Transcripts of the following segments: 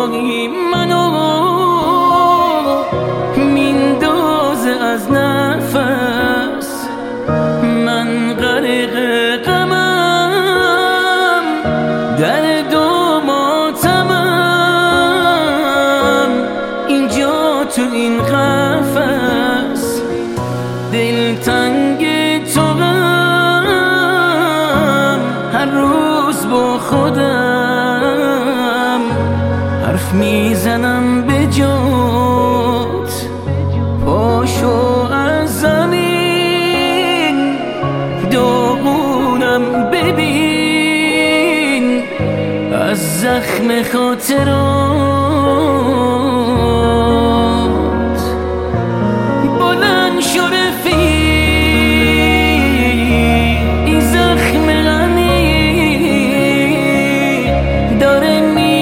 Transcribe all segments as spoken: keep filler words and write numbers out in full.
داغی منو میندازه از نفس. من غرق غمم، درد و ماتمم، اینجا تو این قفس. دلتنگ تو غم، هر روز با خودم حرف میزنم به جات. پاشو از زمین، داغونم ببین از زخم خاطرات. بلند شو رفیق، این زخم غمی داره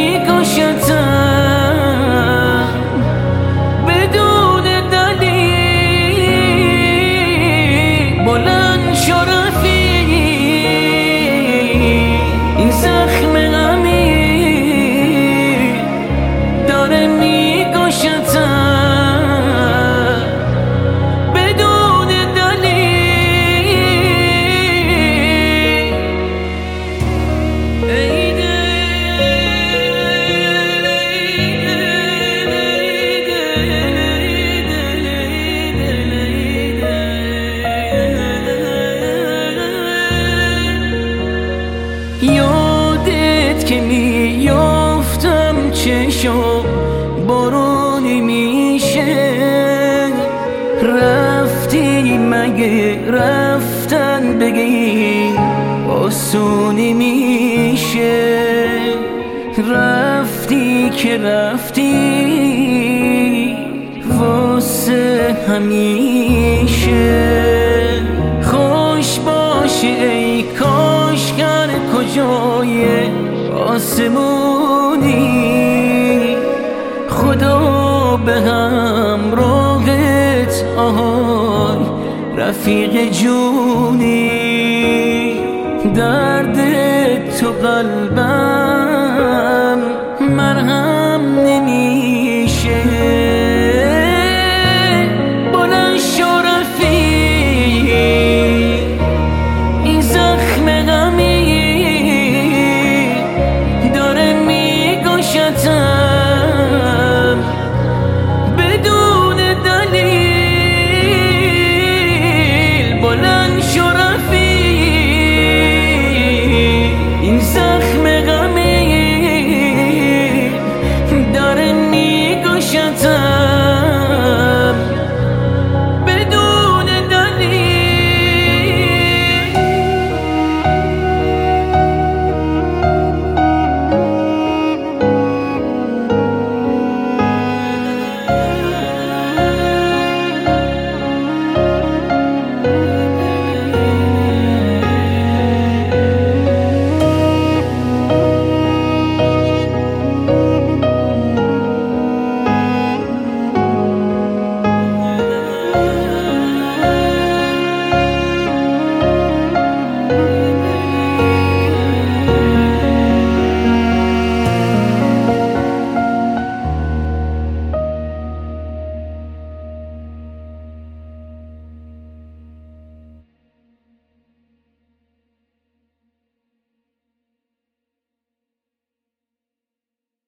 میکشتم بدون دلیل. بلند شو رفیق، این زخم غمی داره میکشتم بدون دلیل. ای دل، یادت که میافتم چشم بارونی میشه. رفتی مگه رفتن بگی آسونی میشه. رفتی که رفتی واسه همیشه. خوش باشه ای کاشگر کجای آسمونی. خدا به همراهت آهای رفیق جونی. درد تو قلبم مرهم نمیشه. بلند شو رفیق، این زخم غمی داره میکشتم